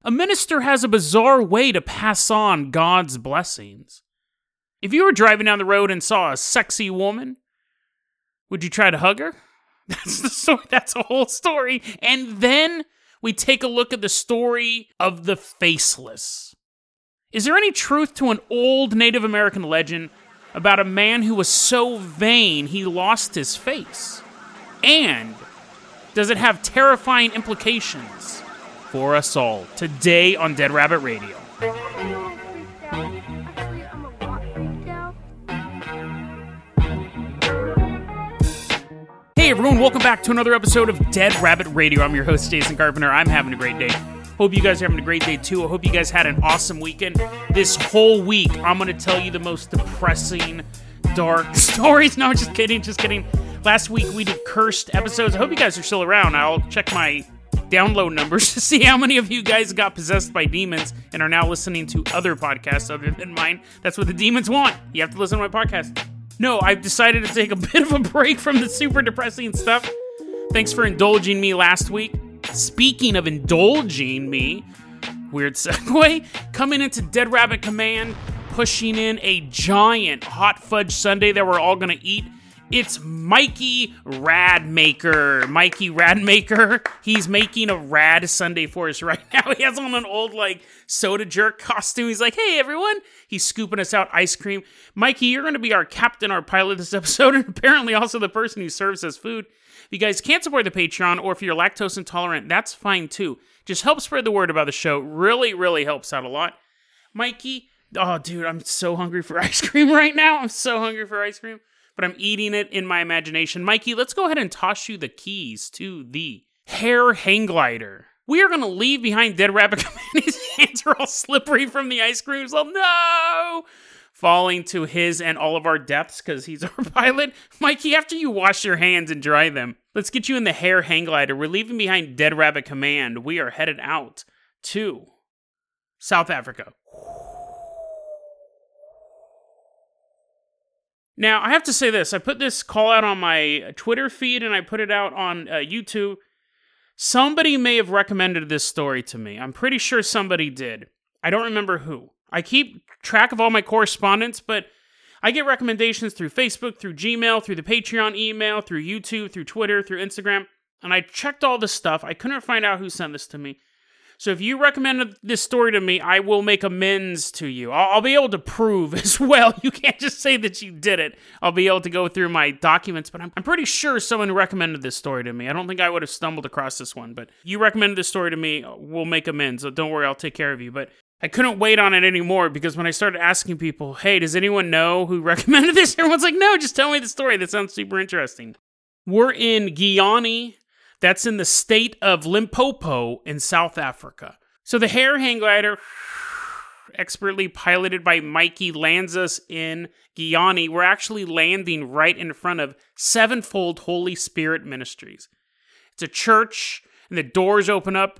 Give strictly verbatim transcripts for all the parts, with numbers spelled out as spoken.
A minister has a bizarre way to pass on God's blessings. If you were driving down the road and saw a sexy woman, would you try to hug her? That's the story. That's a whole story. And then we take a look at the story of the faceless. Is there any truth to an old Native American legend about a man who was so vain he lost his face? And does it have terrifying implications for us all? Today on Dead Rabbit Radio. Hey everyone, welcome back to another episode of Dead Rabbit Radio. I'm your host, Jason Carpenter. I'm having a great day. Hope you guys are having a great day too. I hope you guys had an awesome weekend. This whole week, I'm going to tell you the most depressing, dark stories. No, just kidding, just kidding. Last week we did cursed episodes. I hope you guys are still around. I'll check my download numbers to see how many of you guys got possessed by demons and are now listening to other podcasts other than mine. That's what the demons want. You have to listen to my podcast. No, I've decided to take a bit of a break from the super depressing stuff. Thanks for indulging me last week. Speaking of indulging me, weird segue, coming into Dead Rabbit Command, pushing in a giant hot fudge sundae that we're all going to eat. It's Mikey Radmaker. Mikey Radmaker. He's making a rad sundae for us right now. He has on an old, like, soda jerk costume. He's like, hey, everyone. He's scooping us out ice cream. Mikey, you're going to be our captain, our pilot this episode, and apparently also the person who serves us food. If you guys can't support the Patreon, or if you're lactose intolerant, that's fine, too. Just help spread the word about the show. Really, really helps out a lot. Mikey, oh, dude, I'm so hungry for ice cream right now. I'm so hungry for ice cream. But I'm eating it in my imagination. Mikey, let's go ahead and toss you the keys to the hair hang glider. We are going to leave behind Dead Rabbit Command. His hands are all slippery from the ice cream. So no! Falling to his and all of our deaths because he's our pilot. Mikey, after you wash your hands and dry them, let's get you in the hair hang glider. We're leaving behind Dead Rabbit Command. We are headed out to South Africa. Now, I have to say this. I put this call out on my Twitter feed, and I put it out on uh, YouTube. Somebody may have recommended this story to me. I'm pretty sure somebody did. I don't remember who. I keep track of all my correspondence, but I get recommendations through Facebook, through Gmail, through the Patreon email, through YouTube, through Twitter, through Instagram, and I checked all this stuff. I couldn't find out who sent this to me. So if you recommended this story to me, I will make amends to you. I'll, I'll be able to prove as well. You can't just say that you did it. I'll be able to go through my documents, but I'm, I'm pretty sure someone recommended this story to me. I don't think I would have stumbled across this one, but you recommended this story to me, we'll make amends. So don't worry, I'll take care of you. But I couldn't wait on it anymore because when I started asking people, hey, does anyone know who recommended this? Everyone's like, no, just tell me the story. That sounds super interesting. We're in Giyani. That's in the state of Limpopo in South Africa. So the hair hang glider, expertly piloted by Mikey, lands us in Giyani. We're actually landing right in front of Sevenfold Holy Spirit Ministries. It's a church, and the doors open up.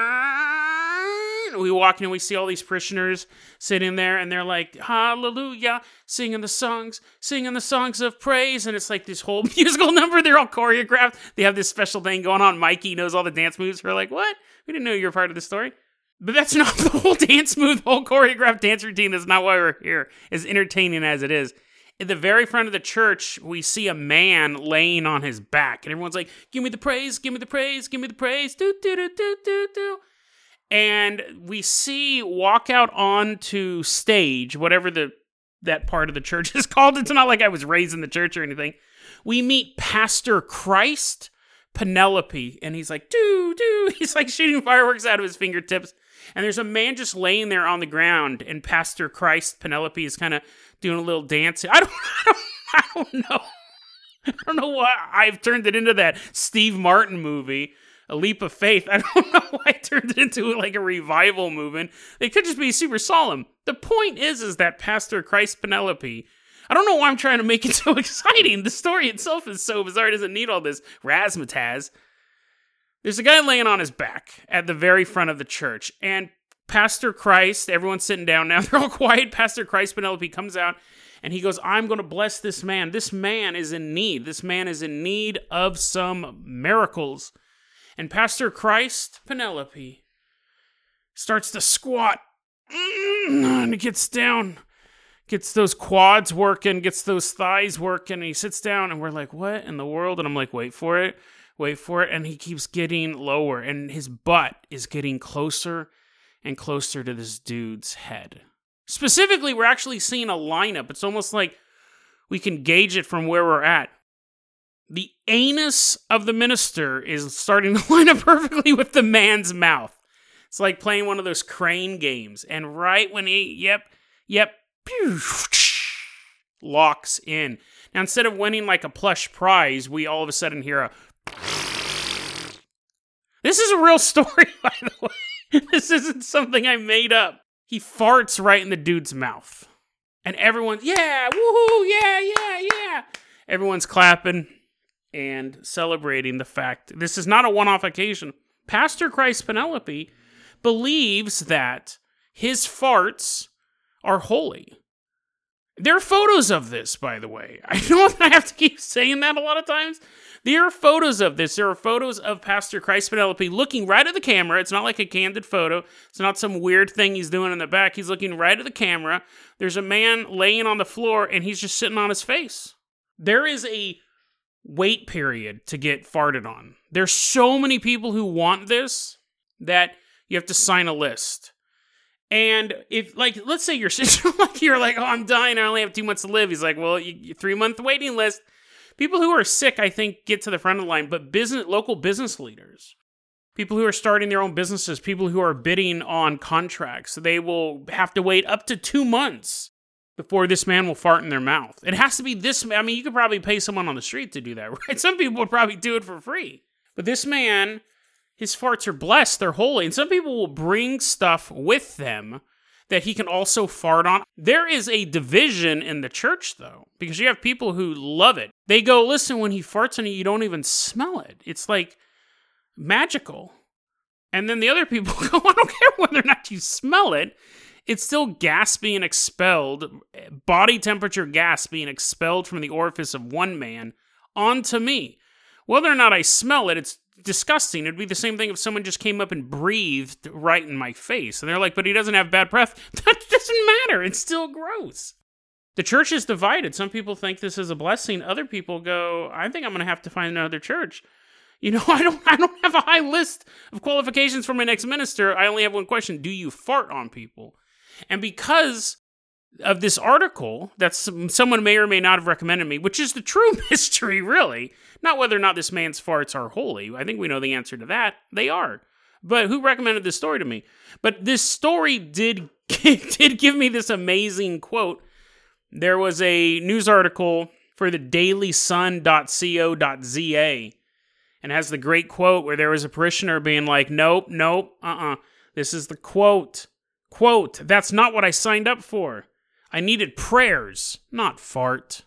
We walk in and we see all these parishioners sitting there, and they're like, hallelujah, singing the songs, singing the songs of praise, and it's like this whole musical number. They're all choreographed. They have this special thing going on. Mikey knows all the dance moves. We're like, what? We didn't know you were part of the story. But that's not the whole dance move, the whole choreographed dance routine. That's not why we're here, as entertaining as it is. At the very front of the church, we see a man laying on his back, and everyone's like, give me the praise, give me the praise, give me the praise, do, do, do, do, do, do. And we see walk out onto stage, whatever the that part of the church is called. It's not like I was raised in the church or anything. We meet Pastor Christ Penelope, and he's like, doo, doo. He's like shooting fireworks out of his fingertips. And there's a man just laying there on the ground, and Pastor Christ Penelope is kind of doing a little dance. I don't, I don't, I don't know. I don't know why I've turned it into that Steve Martin movie. A Leap of Faith. I don't know why I turned it into like a revival movement. It could just be super solemn. The point is, is that Pastor Christ Penelope, I don't know why I'm trying to make it so exciting. The story itself is so bizarre. It doesn't need all this razzmatazz. There's a guy laying on his back at the very front of the church, and Pastor Christ, everyone's sitting down now, they're all quiet. Pastor Christ Penelope comes out, and he goes, I'm going to bless this man. This man is in need. This man is in need of some miracles. And Pastor Christ Penelope starts to squat, and he gets down, gets those quads working, gets those thighs working, and he sits down, and we're like, what in the world? And I'm like, wait for it, wait for it, and he keeps getting lower, and his butt is getting closer and closer to this dude's head. Specifically, we're actually seeing a lineup. It's almost like we can gauge it from where we're at. The anus of the minister is starting to line up perfectly with the man's mouth. It's like playing one of those crane games. And right when he, yep, yep, pew, locks in. Now, instead of winning like a plush prize, we all of a sudden hear a... This is a real story, by the way. This isn't something I made up. He farts right in the dude's mouth. And everyone's, yeah, woohoo, yeah, yeah, yeah. Everyone's clapping and celebrating the fact this is not a one-off occasion. Pastor Christ Penelope believes that his farts are holy. There are photos of this, by the way. I know I have to keep saying that a lot of times. There are photos of this. There are photos of Pastor Christ Penelope looking right at the camera. It's not like a candid photo. It's not some weird thing he's doing in the back. He's looking right at the camera. There's a man laying on the floor, and he's just sitting on his face. There is a wait period to get farted on. There's so many people who want this that you have to sign a list. And if, like, let's say you're like, you're like, oh, I'm dying, I only have two months to live. He's like, well, you, you three-month waiting list. People who are sick, I think, get to the front of the line, but business, local business leaders, people who are starting their own businesses, people who are bidding on contracts, they will have to wait up to two months before this man will fart in their mouth. It has to be this, I mean, you could probably pay someone on the street to do that, right? Some people would probably do it for free. But this man, his farts are blessed, they're holy, and some people will bring stuff with them that he can also fart on. There is a division in the church, though, because you have people who love it. They go, listen, when he farts on you, you don't even smell it. It's like magical. And then the other people go, I don't care whether or not you smell it. It's still gas being expelled, body temperature gas being expelled from the orifice of one man onto me. Whether or not I smell it, it's disgusting. It'd be the same thing if someone just came up and breathed right in my face. And they're like, but he doesn't have bad breath. That doesn't matter. It's still gross. The church is divided. Some people think this is a blessing. Other people go, I think I'm going to have to find another church. You know, I don't I don't have a high list of qualifications for my next minister. I only have one question. Do you fart on people? And because of this article that someone may or may not have recommended me, which is the true mystery, really, not whether or not this man's farts are holy. I think we know the answer to that. They are. But who recommended this story to me? But this story did, did give me this amazing quote. There was a news article for the daily sun dot co dot z a and has the great quote where there was a parishioner being like, nope, nope, uh-uh. This is the quote. Quote, that's not what I signed up for. I needed prayers, not fart.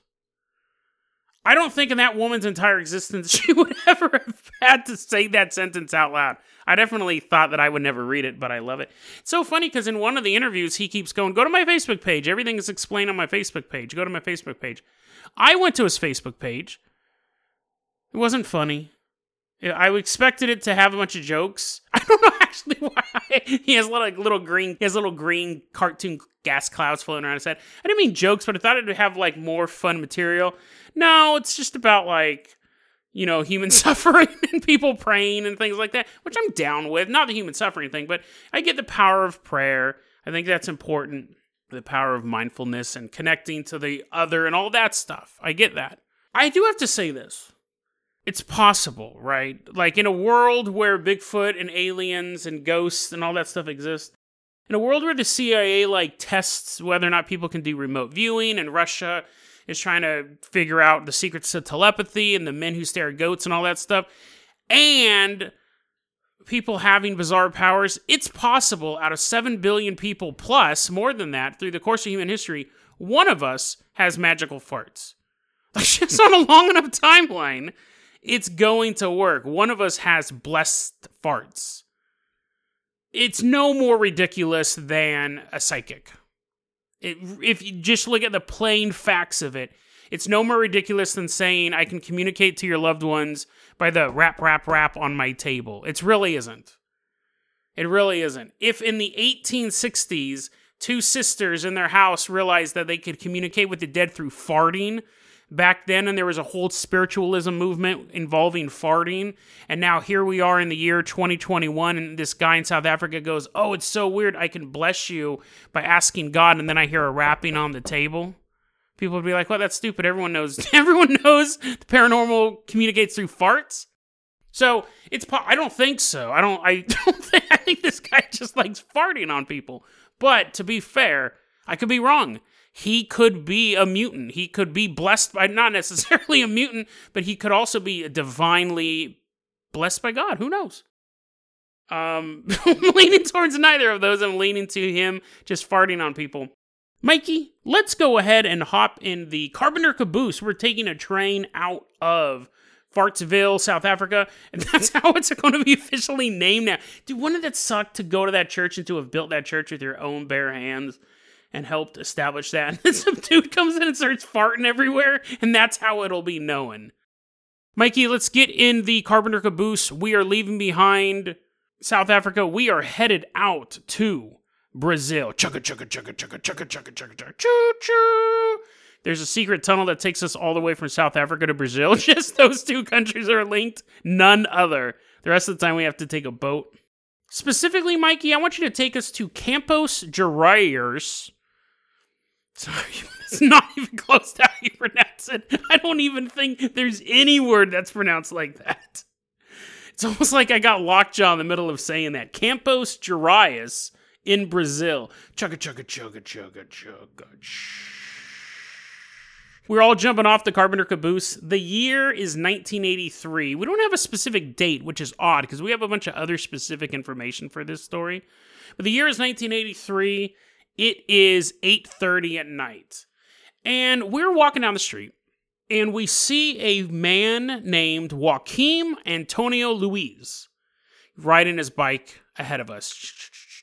I don't think in that woman's entire existence she would ever have had to say that sentence out loud. I definitely thought that I would never read it, but I love it. It's so funny because in one of the interviews, he keeps going, go to my Facebook page. Everything is explained on my Facebook page. Go to my Facebook page. I went to his Facebook page. It wasn't funny. I expected it to have a bunch of jokes. I don't know actually why. He has little, like, little green, he has little green cartoon gas clouds floating around his head. I didn't mean jokes, but I thought it would have like more fun material. No, it's just about like, you know, human suffering and people praying and things like that, which I'm down with. Not the human suffering thing, but I get the power of prayer. I think that's important. The power of mindfulness and connecting to the other and all that stuff. I get that. I do have to say this. It's possible, right? Like in a world where Bigfoot and aliens and ghosts and all that stuff exist, in a world where the C I A like tests whether or not people can do remote viewing, and Russia is trying to figure out the secrets to telepathy and the men who stare at goats and all that stuff, and people having bizarre powers, it's possible out of seven billion people plus, more than that, through the course of human history, one of us has magical farts. Like, just on a long enough timeline, it's going to work. One of us has blessed farts. It's no more ridiculous than a psychic. It, if you just look at the plain facts of it, it's no more ridiculous than saying I can communicate to your loved ones by the rap, rap, rap on my table. It really isn't. It really isn't. If in the eighteen sixties, two sisters in their house realized that they could communicate with the dead through farting back then, and there was a whole spiritualism movement involving farting, and now here we are in the year twenty twenty-one, and this guy in South Africa goes, oh, it's so weird, I can bless you by asking God, and then I hear a rapping on the table. People would be like, well, that's stupid. Everyone knows, everyone knows the paranormal communicates through farts. So it's, I don't think so. I don't, I don't think, I think this guy just likes farting on people. But to be fair, I could be wrong. He could be a mutant. He could be blessed by, not necessarily a mutant, but he could also be divinely blessed by God. Who knows? Um, I'm leaning towards neither of those. I'm leaning to him just farting on people. Mikey, let's go ahead and hop in the Carpenter Caboose. We're taking a train out of Fartsville, South Africa, and that's how it's going to be officially named now. Dude, wouldn't that suck to go to that church and to have built that church with your own bare hands and helped establish that? And then some dude comes in and starts farting everywhere, and that's how it'll be known. Mikey, let's get in the Carpenter Caboose. We are leaving behind South Africa. We are headed out to Brazil. Chugga, chugga, chugga, chugga, chugga, chugga, chugga, chugga, choo, choo. There's a secret tunnel that takes us all the way from South Africa to Brazil. Just those two countries are linked. None other. The rest of the time we have to take a boat. Specifically, Mikey, I want you to take us to Campos Gerais. Sorry, it's not even close to how you pronounce it. I don't even think there's any word that's pronounced like that. It's almost like I got lockjaw in the middle of saying that. Campos Gerais in Brazil. Chugga, chugga, chugga, chugga, chugga, chugga. We're all jumping off the Carpenter Caboose. The year is nineteen eighty-three. We don't have a specific date, which is odd, because we have a bunch of other specific information for this story. But the year is nineteen eighty-three. It is eight thirty at night. And we're walking down the street, and we see a man named Joaquim Antonio Luiz riding his bike ahead of us.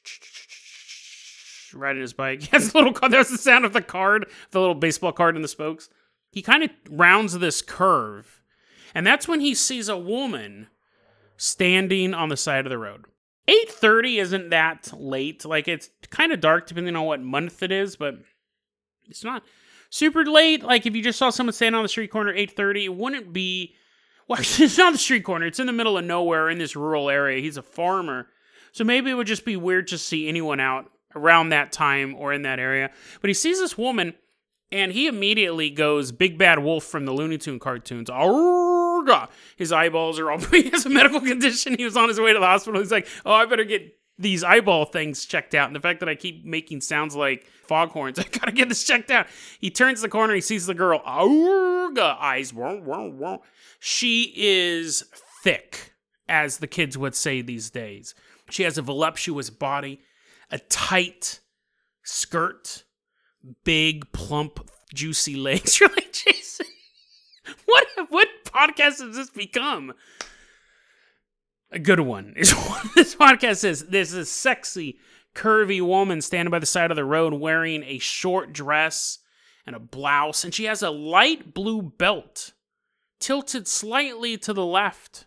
Riding his bike. He has a little card. That's the sound of the card, the little baseball card in the spokes. He kind of rounds this curve, and that's when he sees a woman standing on the side of the road. eight thirty isn't that late. Like, it's kind of dark depending on what month it is, but it's not super late. Like, if you just saw someone standing on the street corner at eight thirty, it wouldn't be... Well, it's not the street corner. It's in the middle of nowhere in this rural area. He's a farmer. So maybe it would just be weird to see anyone out around that time or in that area. But he sees this woman, and he immediately goes Big Bad Wolf from the Looney Tune cartoons. Arrgh! His eyeballs are all... He has a medical condition. He was on his way to the hospital. He's like, oh, I better get these eyeball things checked out. And the fact that I keep making sounds like foghorns, I gotta get this checked out. He turns the corner. He sees the girl. Arrgh! Eyes. Whoa, whoa, whoa. She is thick, as the kids would say these days. She has a voluptuous body, a tight skirt, big, plump, juicy legs. You're like, Jason, what what podcast has this become? A good one is what this podcast is. There's a sexy, curvy woman standing by the side of the road wearing a short dress and a blouse, and she has a light blue belt tilted slightly to the left.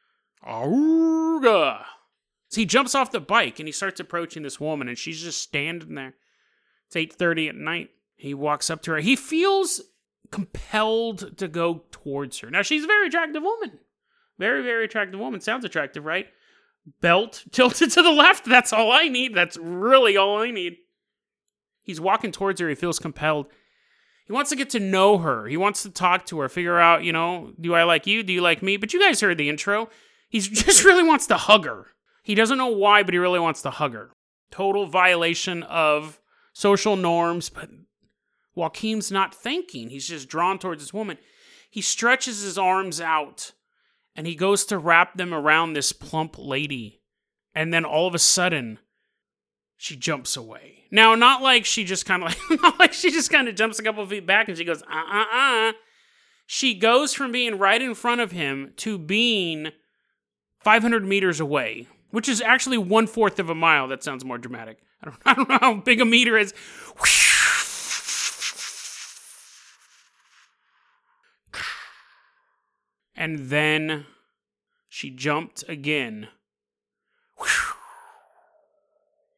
Auga! So he jumps off the bike and he starts approaching this woman, and she's just standing there. It's eight thirty at night. He walks up to her. He feels compelled to go towards her. Now, she's a very attractive woman. Very, very attractive woman. Sounds attractive, right? Belt tilted to the left. That's all I need. That's really all I need. He's walking towards her. He feels compelled. He wants to get to know her. He wants to talk to her, figure out, you know, do I like you? Do you like me? But you guys heard the intro. He just really wants to hug her. He doesn't know why, but he really wants to hug her. Total violation of social norms, but Joaquim's not thinking. He's just drawn towards this woman. He stretches his arms out, and he goes to wrap them around this plump lady. And then all of a sudden, she jumps away. Now, not like she just kind of like, not like she just kind of jumps a couple of feet back and she goes, uh-uh-uh. She goes from being right in front of him to being five hundred meters away, which is actually one-fourth of a mile. That sounds more dramatic. I don't, I don't know how big a meter is. And then she jumped again.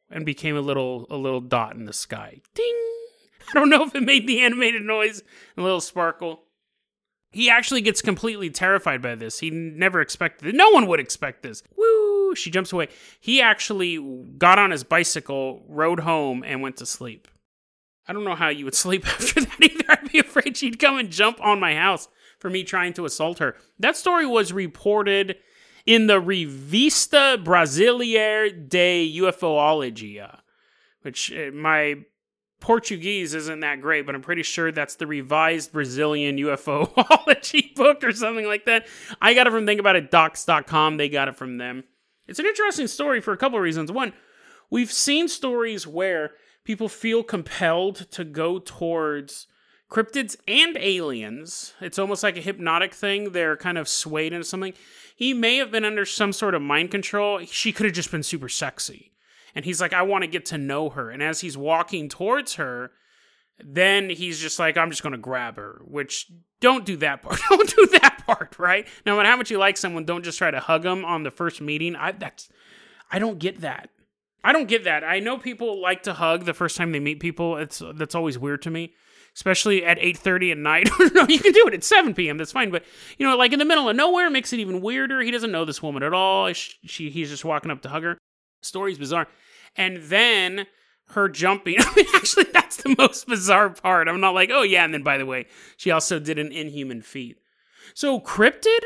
and became a little a little dot in the sky. Ding! I don't know if it made the animated noise, a little sparkle. He actually gets completely terrified by this. He never expected it. No one would expect this. Woo! She jumps away. He actually got on his bicycle, rode home, and went to sleep. I don't know how you would sleep after that either. I'd be afraid she'd come and jump on my house for me trying to assault her. That story was reported in the Revista Brasileira de Ufologia, which uh, my Portuguese isn't that great, but I'm pretty sure that's the revised Brazilian UFOlogy book or something like that. I got it from think about it docs dot com. They got it from them. It's an interesting story for a couple of reasons. One, we've seen stories where people feel compelled to go towards cryptids and aliens. It's almost like a hypnotic thing. They're kind of swayed into something. He may have been under some sort of mind control. She could have just been super sexy. And he's like, I want to get to know her. And as he's walking towards her, then he's just like, I'm just going to grab her. Which, don't do that part. Don't do that part, right? No matter how much you like someone, don't just try to hug them on the first meeting. I that's, I don't get that. I don't get that. I know people like to hug the first time they meet people. It's That's always weird to me. Especially at eight thirty at night. No, you can do it at seven p.m. That's fine. But, you know, like in the middle of nowhere, it makes it even weirder. He doesn't know this woman at all. She, she He's just walking up to hug her. Story's bizarre. And then her jumping. I mean, actually, that's the most bizarre part. I'm not like, oh, yeah. And then, by the way, she also did an inhuman feat. So, cryptid?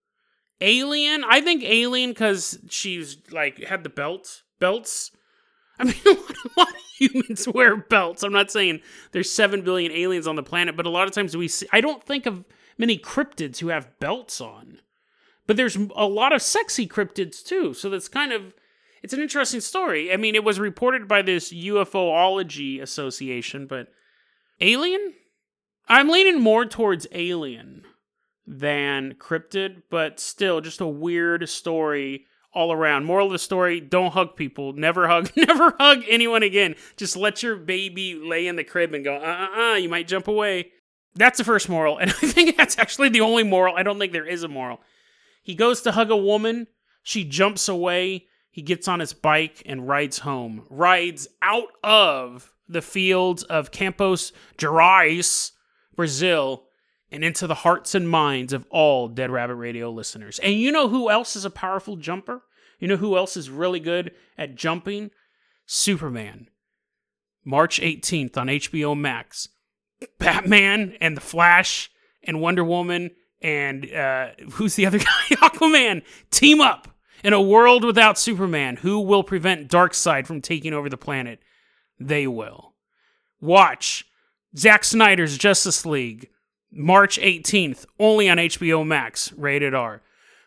Alien? I think alien because she's, like, had the belt. Belts? I mean, a lot, a lot of humans wear belts. I'm not saying there's seven billion aliens on the planet, but a lot of times we see, I don't think of many cryptids who have belts on. But there's a lot of sexy cryptids, too. So that's kind of, it's an interesting story. I mean, it was reported by this UFOlogy Association, but alien? I'm leaning more towards alien than cryptid, but still just a weird story all around. Moral of the story, don't hug people. Never hug, never hug anyone again. Just let your baby lay in the crib and go, uh-uh-uh, you might jump away. That's the first moral, and I think that's actually the only moral. I don't think there is a moral. He goes to hug a woman, she jumps away, he gets on his bike and rides home. Rides out of the fields of Campos Gerais, Brazil, and into the hearts and minds of all Dead Rabbit Radio listeners. And you know who else is a powerful jumper? You know who else is really good at jumping? Superman. March eighteenth on H B O Max. Batman and The Flash and Wonder Woman and uh, who's the other guy? Aquaman. Team up in a world without Superman. Who will prevent Darkseid from taking over the planet? They will. Watch Zack Snyder's Justice League. March eighteenth, only on H B O Max, rated R.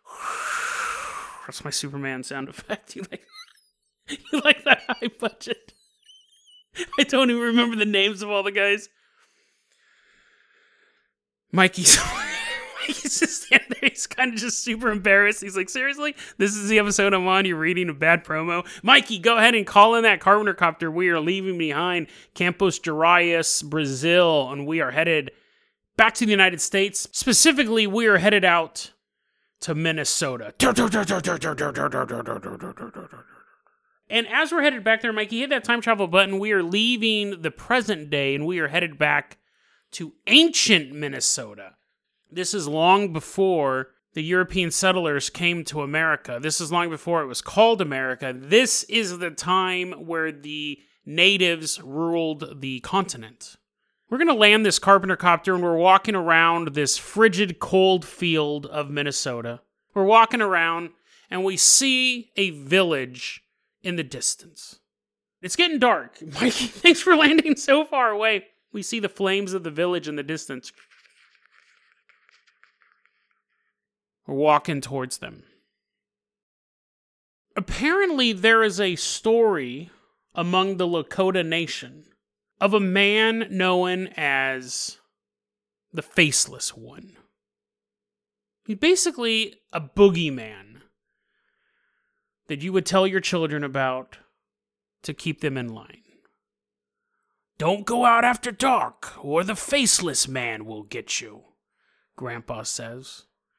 That's my Superman sound effect. You like, you like that high budget? I don't even remember the names of all the guys. Mikey's, Mikey's just standing there. He's kind of just super embarrassed. He's like, seriously? This is the episode I'm on? You're reading a bad promo? Mikey, go ahead and call in that Carpenter Copter. We are leaving behind Campos Gerais, Brazil, and we are headed back to the United States. Specifically, we are headed out to Minnesota. And as we're headed back there, Mikey, hit that time travel button. We are leaving the present day, and we are headed back to ancient Minnesota. This is long before the European settlers came to America. This is long before it was called America. This is the time where the natives ruled the continent. We're going to land this Carpenter Copter, and we're walking around this frigid, cold field of Minnesota. We're walking around, and we see a village in the distance. It's getting dark. Mikey, thanks for landing so far away. We see the flames of the village in the distance. We're walking towards them. Apparently, there is a story among the Lakota Nation of a man known as the Faceless One. He's basically a boogeyman that you would tell your children about to keep them in line. Don't go out after dark, or the Faceless Man will get you, Grandpa says.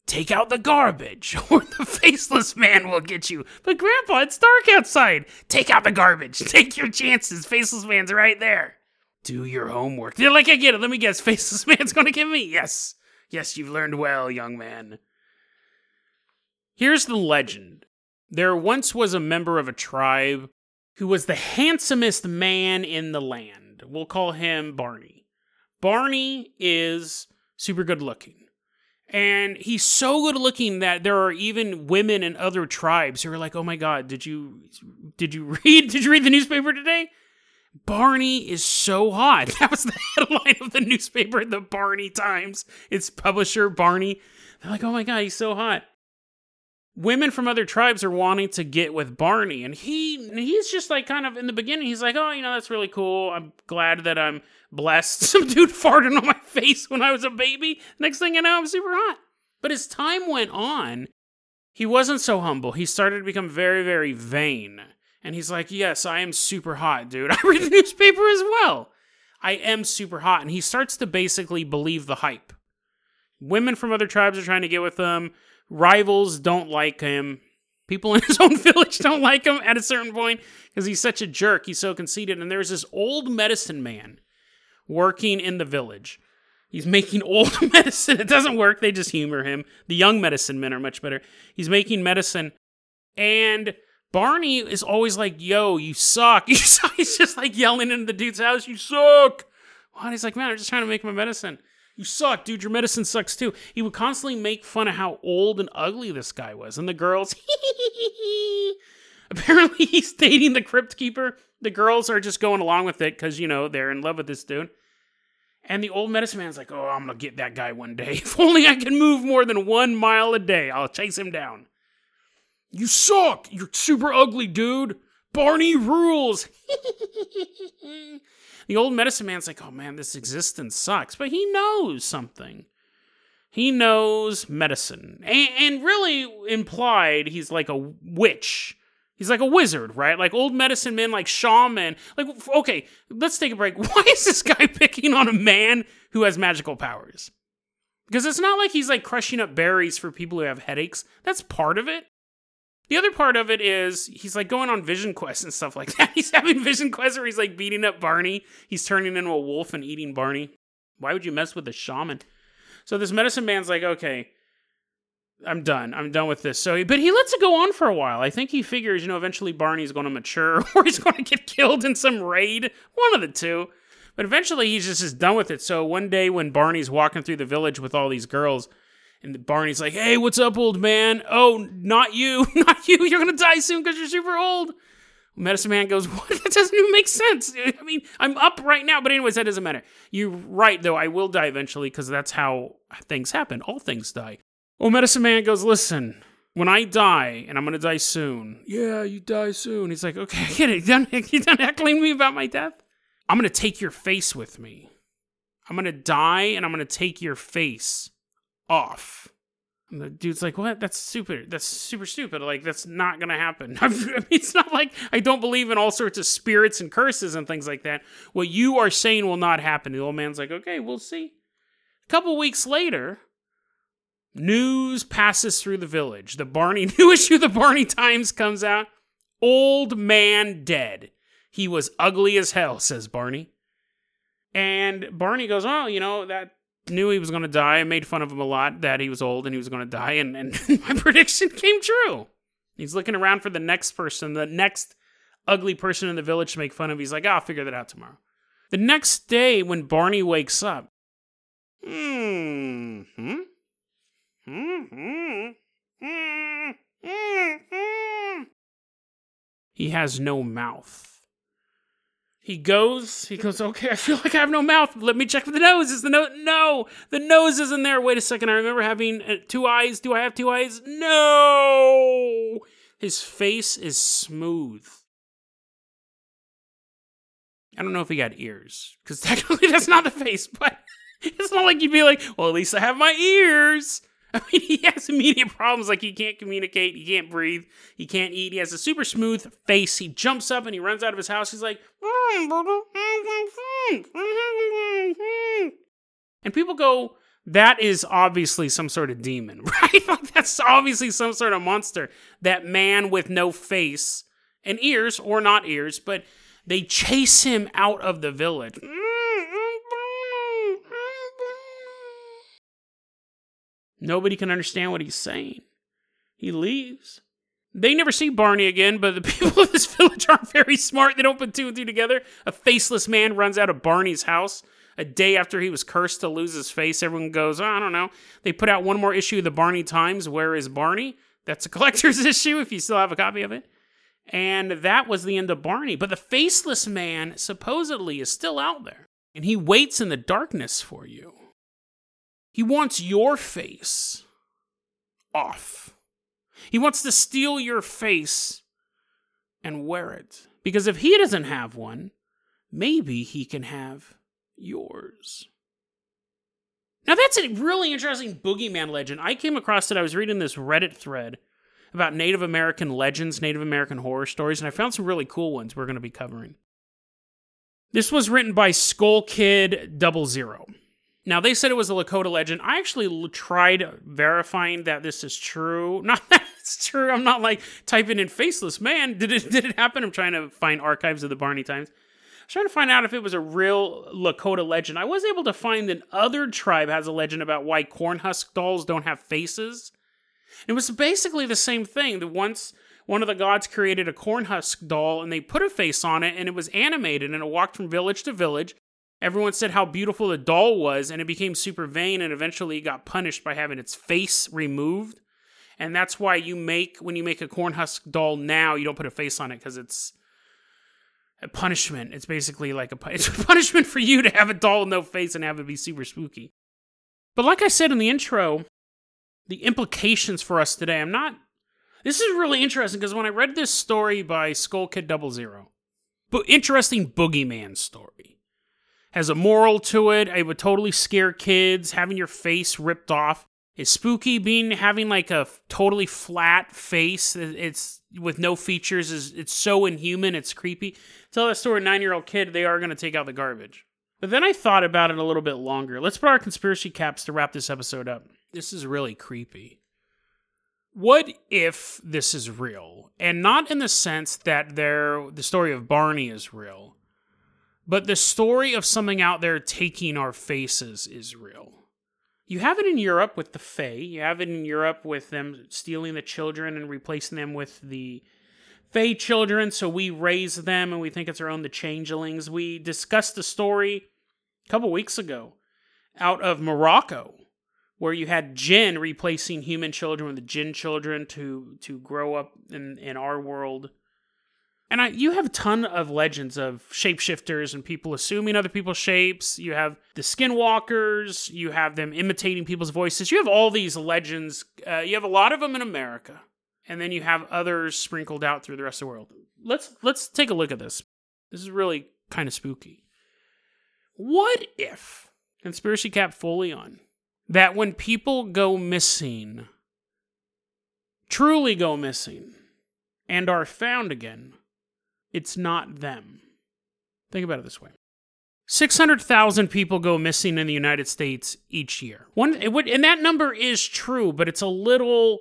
take out the garbage, or the faceless man will get you. But Grandpa, it's dark outside. Take out the garbage. Take your chances. Faceless man's right there. Do your homework. They're like, I get it. Let me guess. Faceless man's going to get me. Yes. Yes, you've learned well, young man. Here's the legend. There once was a member of a tribe who was the handsomest man in the land. We'll call him Barney. Barney is super good looking. And he's so good looking that there are even women in other tribes who are like, oh my God, did you did you read did you read the newspaper today? Barney is so hot. That was the headline of the newspaper, the Barney Times. Its publisher, Barney. They're like, oh my God, he's so hot. Women from other tribes are wanting to get with Barney. And he he's just like kind of in the beginning, he's like, oh, you know, that's really cool. I'm glad that I'm blessed. Some dude farted on my face when I was a baby. Next thing I know, I'm super hot. But as time went on, he wasn't so humble. He started to become very, very vain. And he's like, yes, I am super hot, dude. I read the newspaper as well. I am super hot. And he starts to basically believe the hype. Women from other tribes are trying to get with him. Rivals don't like him. People in his own village don't like him at a certain point because he's such a jerk. He's so conceited. And there's this old medicine man working in the village. He's making old medicine. It doesn't work. They just humor him. The young medicine men are much better. He's making medicine. And Barney is always like, yo, you suck. You suck. He's just like yelling into the dude's house, you suck. What? He's like, man, I'm just trying to make my medicine. You suck, dude. Your medicine sucks too. He would constantly make fun of how old and ugly this guy was. And the girls, apparently he's dating the crypt keeper. The girls are just going along with it because, you know, they're in love with this dude. And the old medicine man's like, oh, I'm going to get that guy one day. If only I can move more than one mile a day, I'll chase him down. You suck. You're super ugly, dude. Barney rules. The old medicine man's like, oh man, this existence sucks. But he knows something. He knows medicine. And, and really implied, he's like a witch. He's like a wizard, right? Like old medicine men, like shaman. Like, okay, let's take a break. Why is this guy picking on a man who has magical powers? Because it's not like he's like crushing up berries for people who have headaches. That's part of it. The other part of it is he's like going on vision quests and stuff like that. He's having vision quests where he's like beating up Barney. He's turning into a wolf and eating Barney. Why would you mess with a shaman? So this medicine man's like, okay, I'm done. I'm done with this. So, but he lets it go on for a while. I think he figures, you know, eventually Barney's going to mature or he's going to get killed in some raid. One of the two. But eventually he's just, just done with it. So one day when Barney's walking through the village with all these girls, and Barney's like, hey, what's up, old man? Oh, not you. Not you. You're going to die soon because you're super old. Medicine Man goes, what? That doesn't even make sense. I mean, I'm up right now. But anyways, that doesn't matter. You're right, though. I will die eventually because that's how things happen. All things die. Well, Medicine Man goes, listen, when I die, and I'm going to die soon. Yeah, you die soon. He's like, okay, I get it. You done, you done heckling me about my death? I'm going to take your face with me. I'm going to die, and I'm going to take your face off. And the dude's like, what? That's stupid. That's super stupid. Like, that's not gonna happen. I mean, it's not like I don't believe in all sorts of spirits and curses and things like that. What you are saying will not happen. The old man's like, okay, we'll see. A couple weeks later, news passes through the village. The Barney, new issue of the Barney Times comes out. Old man dead. He was ugly as hell, says Barney. And Barney goes, oh, you know, that knew he was going to die. I made fun of him a lot that he was old and he was going to die, and, and my prediction came true. He's looking around for the next person, the next ugly person in the village to make fun of. He's like, oh, I'll figure that out tomorrow. The next day, when Barney wakes up, hmm, hmm, hmm, hmm, hmm, he has no mouth. He goes, he goes, okay, I feel like I have no mouth. Let me check for the nose. Is the nose? No, the nose isn't there. Wait a second. I remember having uh, two eyes. Do I have two eyes? No. His face is smooth. I don't know if he got ears, because technically that's not the face, but it's not like you'd be like, well, at least I have my ears. I mean, he has immediate problems, like he can't communicate, he can't breathe, he can't eat, he has a super smooth face, he jumps up and he runs out of his house, he's like, and people go, that is obviously some sort of demon, right? Like, that's obviously some sort of monster. That man with no face and ears, or not ears, but they chase him out of the village. Nobody can understand what he's saying. He leaves. They never see Barney again, but the people of this village aren't very smart. They don't put two and two together. A faceless man runs out of Barney's house a day after he was cursed to lose his face. Everyone goes, oh, I don't know. They put out one more issue of the Barney Times. Where is Barney? That's a collector's issue if you still have a copy of it. And that was the end of Barney. But the faceless man supposedly is still out there. And he waits in the darkness for you. He wants your face off. He wants to steal your face and wear it. Because if he doesn't have one, maybe he can have yours. Now that's a really interesting boogeyman legend. I came across it. I was reading this Reddit thread about Native American legends, Native American horror stories, and I found some really cool ones we're going to be covering. This was written by Skull Kid Double Zero. Now, they said it was a Lakota legend. I actually l- tried verifying that this is true. Not that it's true. I'm not like typing in faceless man. Did it did it happen? I'm trying to find archives of the Barney Times. I was trying to find out if it was a real Lakota legend. I was able to find that other tribe has a legend about why cornhusk dolls don't have faces. It was basically the same thing. That once one of the gods created a cornhusk doll and they put a face on it and it was animated and it walked from village to village. Everyone said how beautiful the doll was, and it became super vain, and eventually it got punished by having its face removed. And that's why you make, when you make a cornhusk doll now, you don't put a face on it, because it's a punishment. It's basically like a, it's a punishment for you to have a doll with no face and have it be super spooky. But like I said in the intro, the implications for us today, I'm not, this is really interesting, because when I read this story by Skull Kid Double Zero, but interesting boogeyman story. Has a moral to it. It would totally scare kids. Having your face ripped off is spooky. Being having like a totally flat face, it's with no features, is it's so inhuman. It's creepy. Tell that story to a nine-year-old kid, they are going to take out the garbage. But then I thought about it a little bit longer. Let's put our conspiracy caps to wrap this episode up. This is really creepy. What if this is real? And not in the sense that they're, the story of Barney is real. But the story of something out there taking our faces is real. You have it in Europe with the Fae. You have it in Europe with them stealing the children and replacing them with the Fae children. So we raise them and we think it's our own, the changelings. We discussed the story a couple weeks ago out of Morocco, where you had jinn replacing human children with the jinn children to, to grow up in, in our world. And I, you have a ton of legends of shapeshifters and people assuming other people's shapes. You have the skinwalkers. You have them imitating people's voices. You have all these legends. Uh, you have a lot of them in America. And then you have others sprinkled out through the rest of the world. Let's let's take a look at this. This is really kind of spooky. What if, conspiracy cap fully on, that when people go missing, truly go missing, and are found again, it's not them. Think about it this way. six hundred thousand people go missing in the United States each year. One, it would, and that number is true, but it's a little,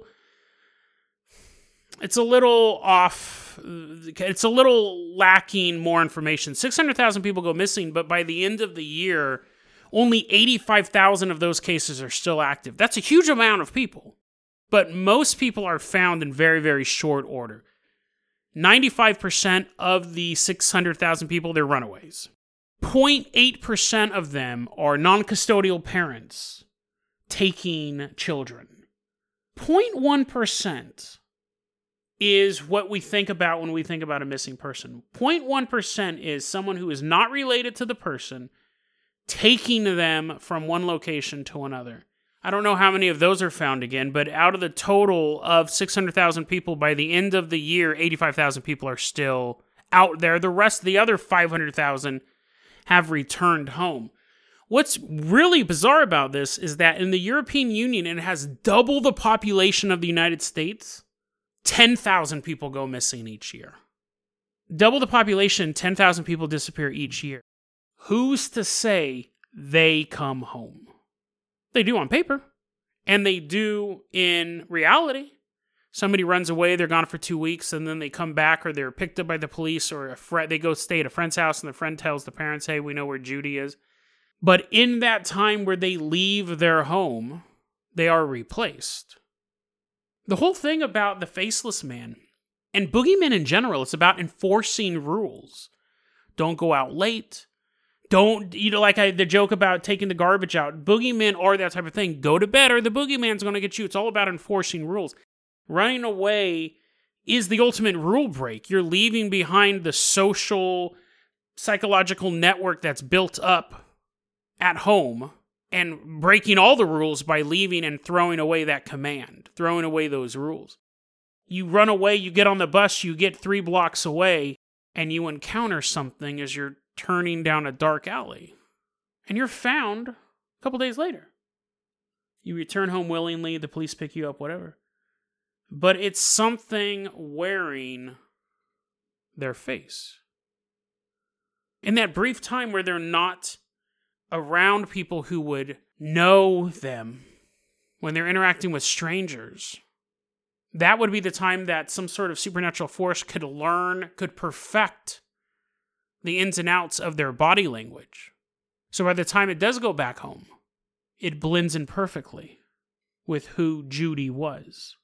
it's a little off, it's a little lacking more information. six hundred thousand people go missing, but by the end of the year, only eighty-five thousand of those cases are still active. That's a huge amount of people. But most people are found in very, very short order. ninety-five percent of the six hundred thousand people, they're runaways. zero point eight percent of them are non-custodial parents taking children. zero point one percent is what we think about when we think about a missing person. zero point one percent is someone who is not related to the person taking them from one location to another. I don't know how many of those are found again, but out of the total of six hundred thousand people, by the end of the year, eighty-five thousand people are still out there. The rest, the other five hundred thousand, have returned home. What's really bizarre about this is that in the European Union, and it has double the population of the United States, ten thousand people go missing each year. Double the population, ten thousand people disappear each year. Who's to say they come home? They do on paper. And they do in reality. Somebody runs away, they're gone for two weeks, and then they come back, or they're picked up by the police, or a friend, they go stay at a friend's house, and the friend tells the parents, hey, we know where Judy is. But in that time where they leave their home, they are replaced. The whole thing about the Faceless Man, and boogeymen in general, it's about enforcing rules. Don't go out late. Don't, you know, like I, the joke about taking the garbage out. Boogeymen are that type of thing. Go to bed or the boogeyman's going to get you. It's all about enforcing rules. Running away is the ultimate rule break. You're leaving behind the social, psychological network that's built up at home and breaking all the rules by leaving and throwing away that command, throwing away those rules. You run away, you get on the bus, you get three blocks away, and you encounter something as you're turning down a dark alley. And you're found a couple days later. You return home willingly, the police pick you up, whatever. But it's something wearing their face. In that brief time where they're not around people who would know them, when they're interacting with strangers, that would be the time that some sort of supernatural force could learn, could perfect the ins and outs of their body language. So by the time it does go back home, it blends in perfectly with who Judy was.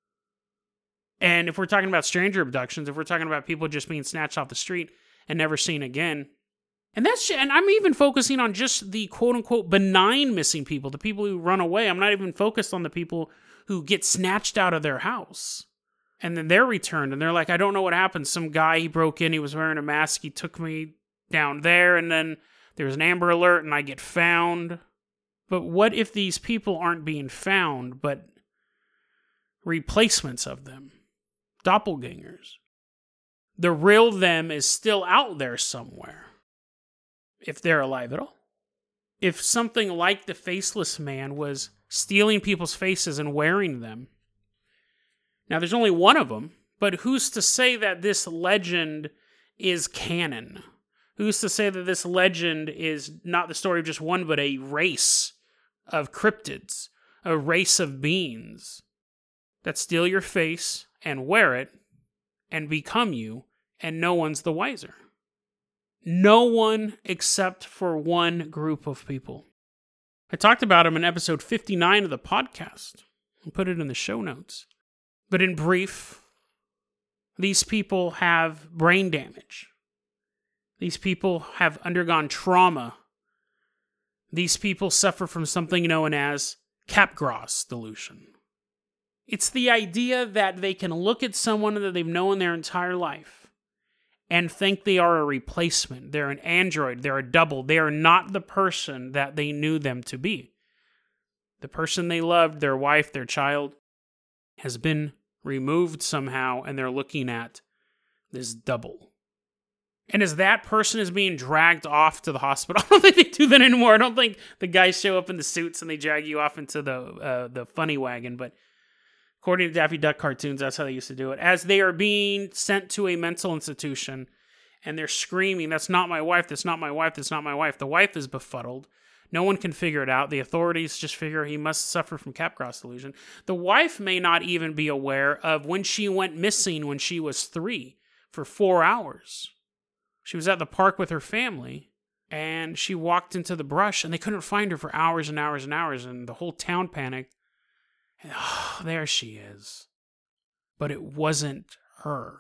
And if we're talking about stranger abductions, if we're talking about people just being snatched off the street and never seen again, and that's and I'm even focusing on just the quote-unquote benign missing people, the people who run away. I'm not even focused on the people who get snatched out of their house. And then they're returned, and they're like, I don't know what happened. Some guy, he broke in, he was wearing a mask, he took me down there, and then there was an Amber Alert, and I get found. But what if these people aren't being found, but replacements of them? Doppelgangers. The real them is still out there somewhere. If they're alive at all. If something like the Faceless Man was stealing people's faces and wearing them. Now, there's only one of them, but who's to say that this legend is canon? Who's to say that this legend is not the story of just one, but a race of cryptids, a race of beings that steal your face and wear it and become you, and no one's the wiser. No one except for one group of people. I talked about them in episode fifty-nine of the podcast. I'll put it in the show notes. But in brief, these people have brain damage. These people have undergone trauma. These people suffer from something known as Capgras delusion. It's the idea that they can look at someone that they've known their entire life and think they are a replacement. They're an android. They're a double. They are not the person that they knew them to be. The person they loved, their wife, their child, has been removed somehow, and they're looking at this double. And as that person is being dragged off to the hospital, I don't think they do that anymore. I don't think the guys show up in the suits and they drag you off into the uh, the funny wagon, but according to Daffy Duck cartoons, that's how they used to do it. As they are being sent to a mental institution, and they're screaming, that's not my wife, that's not my wife, that's not my wife. The wife is befuddled. No one can figure it out. The authorities just figure he must suffer from Capgras delusion. The wife may not even be aware of when she went missing when she was three for four hours. She was at the park with her family, and she walked into the brush, and they couldn't find her for hours and hours and hours, and the whole town panicked. And, oh, there she is. But it wasn't her.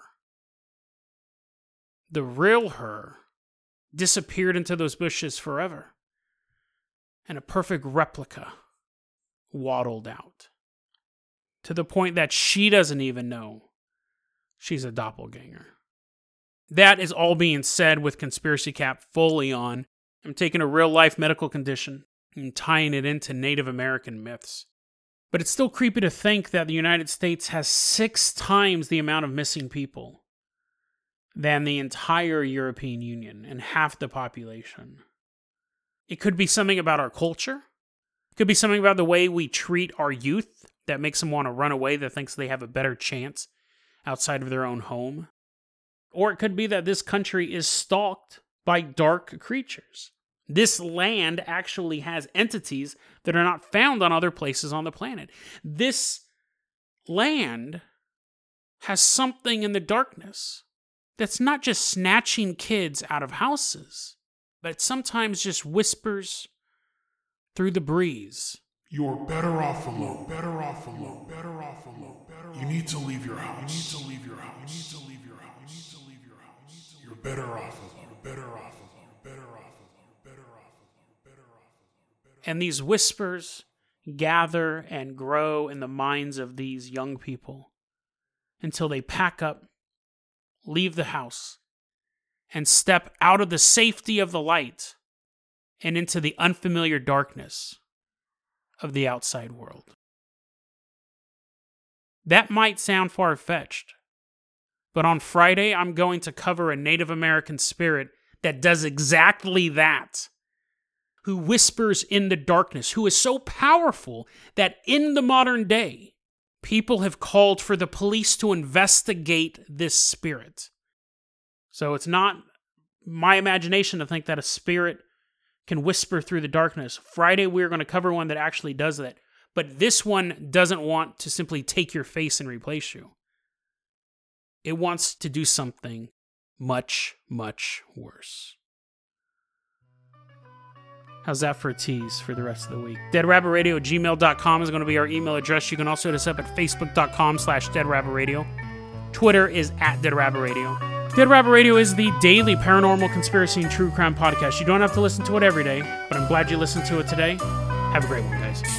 The real her disappeared into those bushes forever. And a perfect replica waddled out. To the point that she doesn't even know she's a doppelganger. That is all being said with Conspiracy Cap fully on. I'm taking a real life medical condition and tying it into Native American myths. But it's still creepy to think that the United States has six times the amount of missing people than the entire European Union and half the population. It could be something about our culture. It could be something about the way we treat our youth that makes them want to run away, that thinks they have a better chance outside of their own home. Or it could be that this country is stalked by dark creatures. This land actually has entities that are not found on other places on the planet. This land has something in the darkness that's not just snatching kids out of houses, but sometimes just whispers through the breeze. You're better off alone. Better off alone. Better off alone. Better off. You need to leave your house. You need to leave your house. You need to leave your house. You need to leave your house. You're better off alone. You're better off alone. You're better off alone. You're better off alone. You're better off alone. And these whispers gather and grow in the minds of these young people until they pack up, leave the house, and step out of the safety of the light and into the unfamiliar darkness of the outside world. That might sound far-fetched, but on Friday I'm going to cover a Native American spirit that does exactly that, who whispers in the darkness, who is so powerful that in the modern day, people have called for the police to investigate this spirit. So it's not my imagination to think that a spirit can whisper through the darkness. Friday, we're going to cover one that actually does that. But this one doesn't want to simply take your face and replace you. It wants to do something much, much worse. How's that for a tease for the rest of the week? dead rabbit radio at gmail dot com is going to be our email address. You can also hit us up at facebook dot com slash dead rabbit radio. Twitter is at dead rabbit radio. Dead Rabbit Radio is the daily paranormal, conspiracy, and true crime podcast. You don't have to listen to it every day, but I'm glad you listened to it today. Have a great one, guys.